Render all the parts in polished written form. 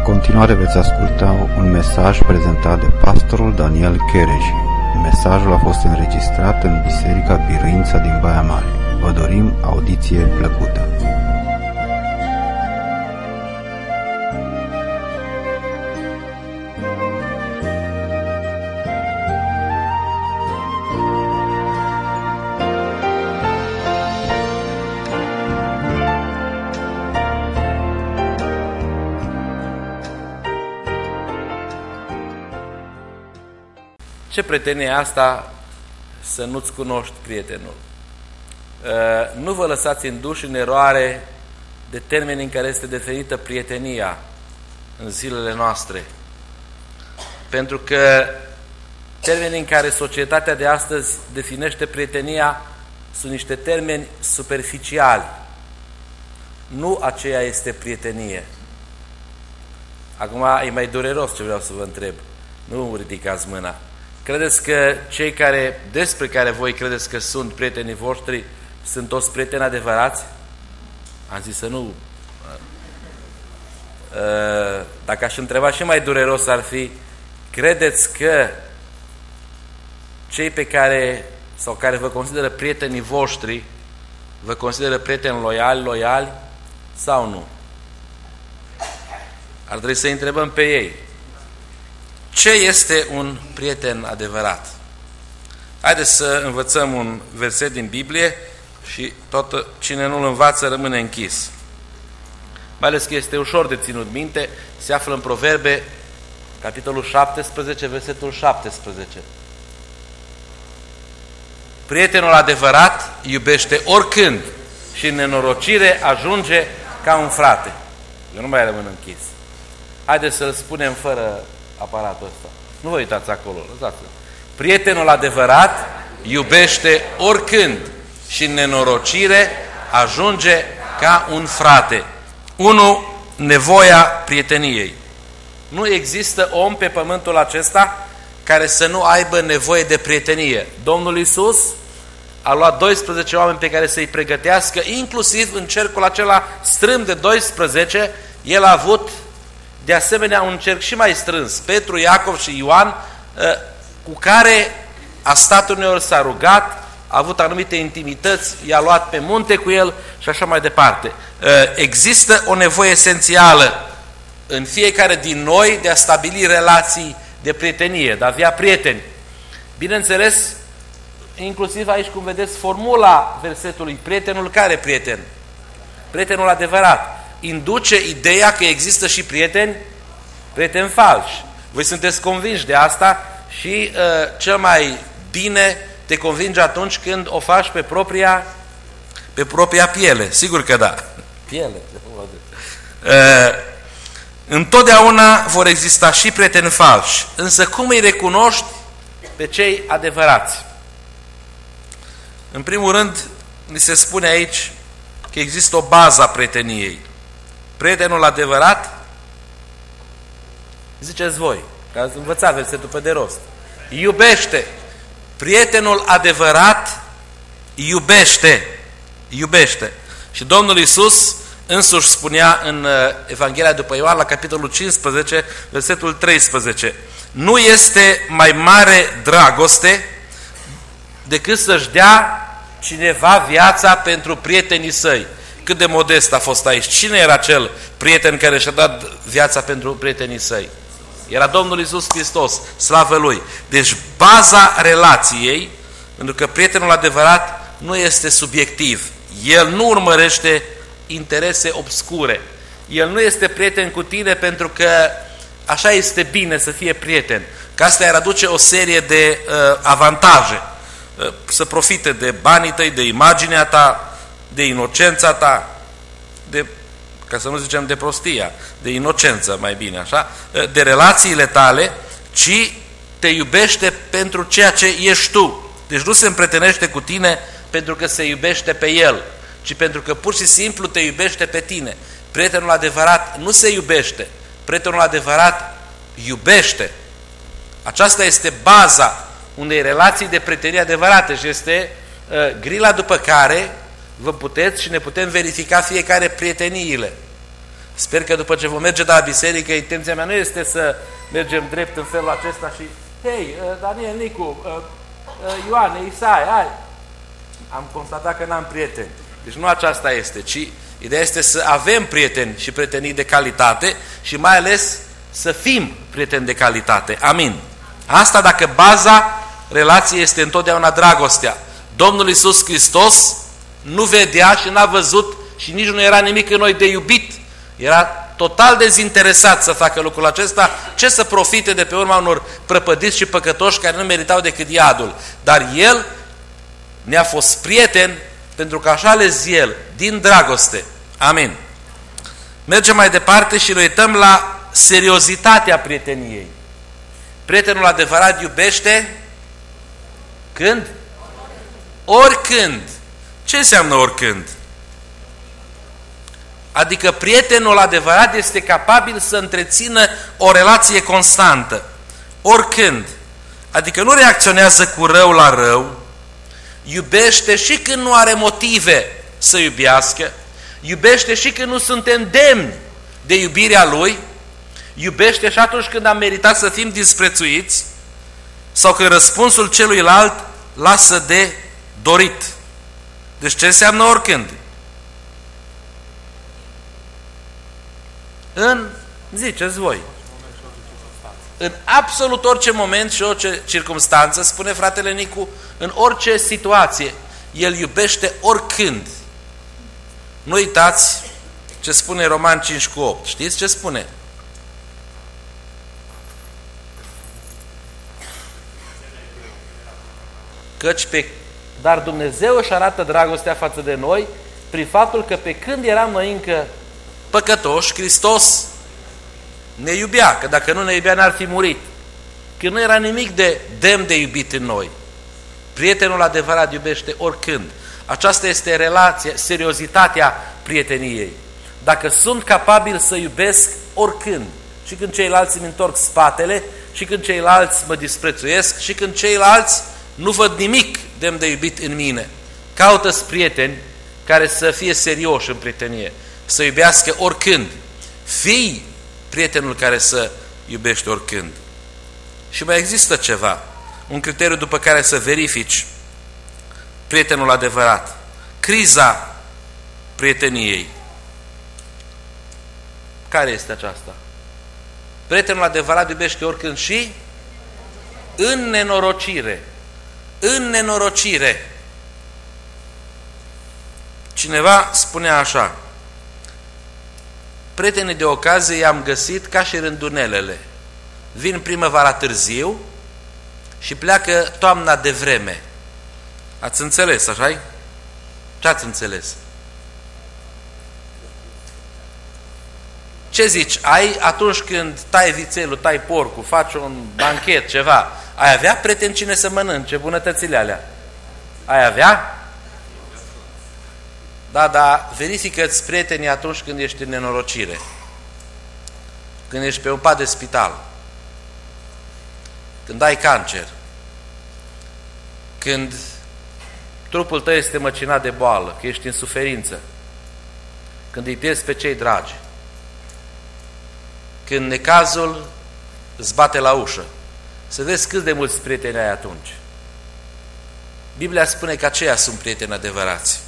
continuare veți asculta un mesaj prezentat de pastorul Daniel Chereji. Mesajul a fost înregistrat în Biserica Biruința din Baia Mare. Vă dorim audiție plăcută. Ce prietenie e asta să nu-ți cunoști prietenul? Nu vă lăsați induși în eroare de termeni în care este definită prietenia în zilele noastre. Pentru că termenii în care societatea de astăzi definește prietenia sunt niște termeni superficiali. Nu aceea este prietenie. Acum e mai dureros ce vreau să vă întreb. Nu ridicați mâna. Credeți că cei despre care voi credeți că sunt prietenii voștri sunt toți prieteni adevărați? Am zis să nu. Dacă aș întreba și mai dureros ar fi, credeți că cei pe care, sau care vă consideră prietenii voștri, vă consideră prieteni loiali sau nu? Ar trebui să întrebăm pe ei. Ce este un prieten adevărat? Haideți să învățăm un verset din Biblie și tot cine nu-l învață rămâne închis. Mai ales că este ușor de ținut minte, se află în Proverbe, capitolul 17, versetul 17. Prietenul adevărat iubește oricând și în nenorocire ajunge ca un frate. Eu nu mai rămân închis. Haideți să-l spunem fără aparatul ăsta. Nu vă uitați acolo, lăsați-l. Prietenul adevărat iubește oricând și în nenorocire ajunge ca un frate. 1. Nevoia prieteniei. Nu există om pe pământul acesta care să nu aibă nevoie de prietenie. Domnul Iisus a luat 12 oameni pe care să-i pregătească, inclusiv în cercul acela strâmb de 12, el a avut de asemenea un cerc și mai strâns, Petru, Iacov și Ioan, cu care a stat uneori, s-a rugat, a avut anumite intimități, i-a luat pe munte cu el și așa mai departe. Există o nevoie esențială în fiecare din noi de a stabili relații de prietenie, de a avea prieteni. Bineînțeles, inclusiv aici, cum vedeți, formula versetului, prietenul care prieten? Prietenul adevărat. Induce ideea că există și prieteni falși. Voi sunteți convinși de asta și cel mai bine te convinge atunci când o faci pe propria piele. Sigur că da. Piele. Întotdeauna vor exista și prieteni falși. Însă cum îi recunoști pe cei adevărați? În primul rând, ni se spune aici că există o bază a prieteniei. Prietenul adevărat, ziceți voi, că ați învățat versetul pe de rost, iubește. Prietenul adevărat iubește. Și Domnul Iisus însuși spunea în Evanghelia după Ioan, la capitolul 15, versetul 13, nu este mai mare dragoste decât să-și dea cineva viața pentru prietenii săi. Cât de modest a fost aici. Cine era acel prieten care și-a dat viața pentru prietenii săi? Era Domnul Iisus Hristos, slavă Lui. Deci baza relației, pentru că prietenul adevărat nu este subiectiv. El nu urmărește interese obscure. El nu este prieten cu tine pentru că așa este bine să fie prieten. Că asta îi aduce o serie de avantaje. Să profite de banii tăi, de imaginea ta, de inocența ta, ca să nu zicem de prostia, de inocență mai bine, așa, de relațiile tale, ci te iubește pentru ceea ce ești tu. Deci nu se împrietenește cu tine pentru că se iubește pe el, ci pentru că pur și simplu te iubește pe tine. Prietenul adevărat nu se iubește, prietenul adevărat iubește. Aceasta este baza unei relații de prietenie adevărate și este grila după care vă puteți și ne putem verifica fiecare prieteniile. Sper că după ce vom merge de la biserică, intenția mea nu este să mergem drept în felul acesta și hei, Daniel, Nicu, Ioane, Isaia, hai! Am constatat că n-am prieteni. Deci nu aceasta este, ci ideea este să avem prieteni și prietenii de calitate și mai ales să fim prieteni de calitate. Amin. Asta dacă baza relației este întotdeauna dragostea. Domnul Iisus Hristos nu vedea și n-a văzut și nici nu era nimic în noi de iubit. Era total dezinteresat să facă lucrul acesta, ce să profite de pe urma unor prăpădiți și păcătoși care nu meritau decât iadul. Dar El ne-a fost prieten pentru că așa ales El, din dragoste. Amin. Mergem mai departe și ne uităm la seriozitatea prieteniei. Prietenul adevărat iubește când? Oricând. Ce înseamnă oricând? Adică prietenul adevărat este capabil să întrețină o relație constantă. Oricând. Adică nu reacționează cu rău la rău, iubește și când nu are motive să iubească, iubește și când nu suntem demni de iubirea Lui, iubește și atunci când am meritat să fim disprețuiți sau când răspunsul celuilalt lasă de dorit. Deci ce înseamnă oricând? Ziceți voi, în absolut orice moment și orice circumstanță, spune fratele Nicu, în orice situație, El iubește oricând. Nu uitați ce spune Roman 5:8. Știți ce spune? Dar Dumnezeu își arată dragostea față de noi prin faptul că pe când eram noi încă păcătoși, Hristos ne iubea, că dacă nu ne iubea n-ar fi murit. Că nu era nimic de demn de iubit în noi. Prietenul adevărat iubește oricând. Aceasta este relația, seriozitatea prieteniei. Dacă sunt capabil să iubesc oricând, și când ceilalți îmi întorc spatele, și când ceilalți mă disprețuiesc, și când ceilalți nu văd nimic demn de iubit în mine. Caută-ți prieteni care să fie serioși în prietenie, să iubească oricând. Fii prietenul care să iubește oricând. Și mai există ceva, un criteriu după care să verifici prietenul adevărat. Criza prieteniei. Care este aceasta? Prietenul adevărat iubește oricând și în nenorocire. În nenorocire. Cineva spunea așa: prietenii de ocazie i-am găsit ca și rândunelele. Vin primăvara târziu și pleacă toamna de vreme. Ați înțeles, așa-i? Ce ați înțeles? Ce zici? Ai, atunci când tai vițelul, tai porcul, faci un banchet, ceva, ai avea prieteni cine să mănânce bunătățile alea? Ai avea? Da, dar verifică-ți prietenii atunci când ești în nenorocire. Când ești pe un pat de spital. Când ai cancer. Când trupul tău este măcinat de boală, că ești în suferință. Când îi pierzi pe cei dragi. Când necazul îți bate la ușă. Să vezi cât de mulți prieteni ai atunci. Biblia spune că aceia sunt prieteni adevărați.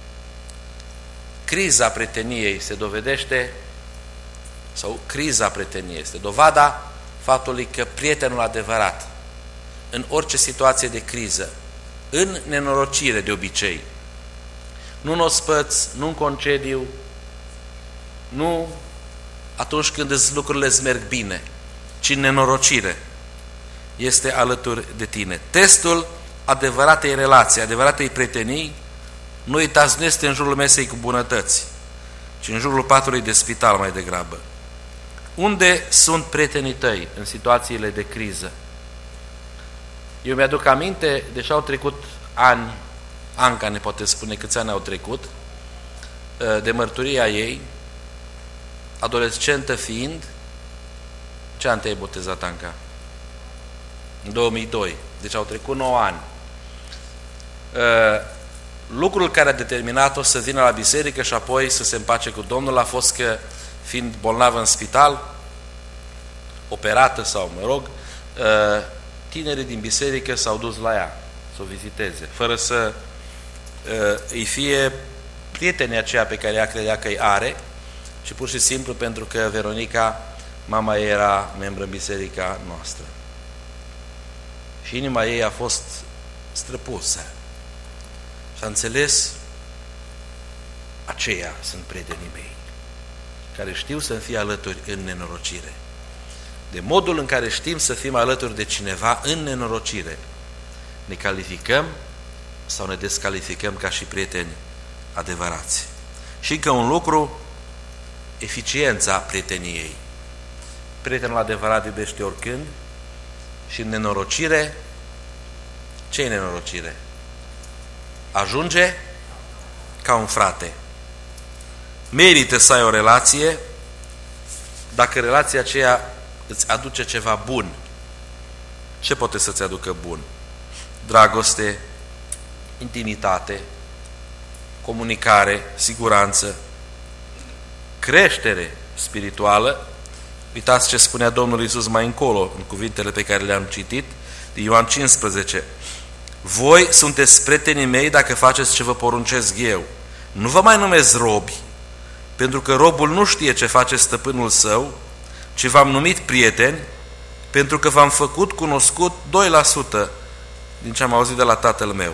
Criza prieteniei se dovedește, sau criza prieteniei este dovada faptului că prietenul adevărat, în orice situație de criză, în nenorocire de obicei, nu în ospăț, nu în concediu, nu atunci când lucrurile îți merg bine, ci în nenorocire, este alături de tine. Testul adevăratei relații, adevăratei prietenii, nu uitați, nu este în jurul mesei cu bunătăți, ci în jurul patului de spital mai degrabă. Unde sunt prietenii tăi în situațiile de criză? Eu mi-aduc aminte, deși au trecut ani, Anca ne poate spune câți ani au trecut, de mărturia ei, adolescentă fiind. Ce an te-ai botezat, Anca? În 2002, deci au trecut 9 ani. Lucrul care a determinat-o să vină la biserică și apoi să se împace cu Domnul a fost că fiind bolnavă în spital, operată sau, tinerii din biserică s-au dus la ea să o viziteze, fără să îi fie prietenii aceia pe care ea credea că îi are, și pur și simplu pentru că Veronica, mama ei, era membră în biserica noastră. Și inima ei a fost străpusă. Și a înțeles, aceia sunt prietenii mei, care știu să-mi fie alături în nenorocire. De modul în care știm să fim alături de cineva în nenorocire, ne calificăm sau ne descalificăm ca și prieteni adevărați. Și încă un lucru, eficiența prieteniei. Prietenul adevărat iubește oricând și în nenorocire, ce-i nenorocire? Ajunge ca un frate. Merită să ai o relație dacă relația aceea îți aduce ceva bun. Ce poate să-ți aducă bun? Dragoste, intimitate, comunicare, siguranță, creștere spirituală. Uitați ce spunea Domnul Iisus mai încolo, în cuvintele pe care le-am citit, din Ioan 15. Voi sunteți prietenii mei dacă faceți ce vă poruncesc eu. Nu vă mai numesc robi, pentru că robul nu știe ce face stăpânul său, ci v-am numit prieteni, pentru că v-am făcut cunoscut 2% din ce am auzit de la Tatăl meu.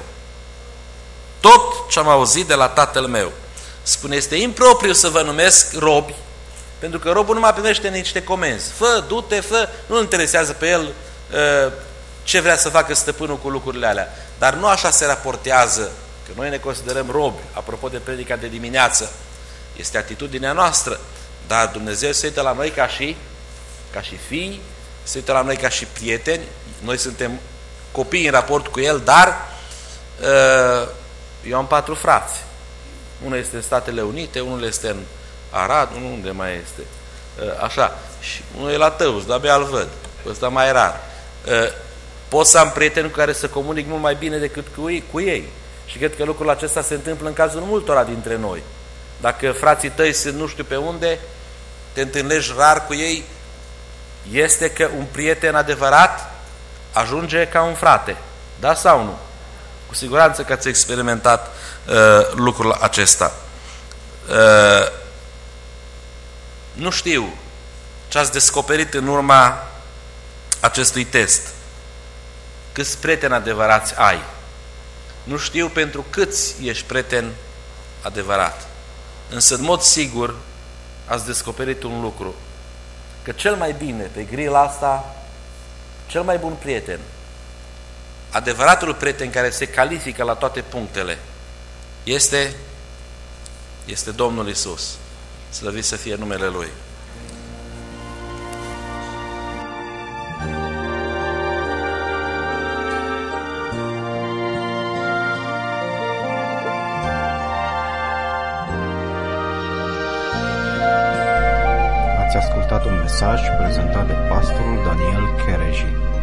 Tot ce am auzit de la Tatăl meu. Spune, este impropriu să vă numesc robi, pentru că robul nu mai primește niște comenzi. Fă, du-te, fă, nu interesează pe el ce vrea să facă stăpânul cu lucrurile alea. Dar nu așa se raportează, că noi ne considerăm robi, apropo de predica de dimineață. Este atitudinea noastră, dar Dumnezeu se uită la noi ca și fii, se uită la noi ca și prieteni, noi suntem copii în raport cu El, dar eu am 4 frați. Unul este în Statele Unite, unul este în Arad, unul unde mai este. Așa, și unul e la Tăuți, de-abia îl văd, ăsta mai rar. Pot să am prieteni cu care să comunic mult mai bine decât cu ei. Și cred că lucrul acesta se întâmplă în cazul multora dintre noi. Dacă frații tăi sunt nu știu pe unde, te întâlnești rar cu ei, este că un prieten adevărat ajunge ca un frate. Da sau nu? Cu siguranță că ați experimentat lucrul acesta. Nu știu ce ați descoperit în urma acestui test. Câți prieteni adevărați ai? Nu știu pentru câți ești prieten adevărat. Însă, în mod sigur, ați descoperit un lucru. Că cel mai bine pe grila asta, cel mai bun prieten, adevăratul prieten care se califică la toate punctele, este Domnul Iisus. Slăvit să fie numele Lui. Ați ascultat un mesaj prezentat de pastorul Daniel Chereji.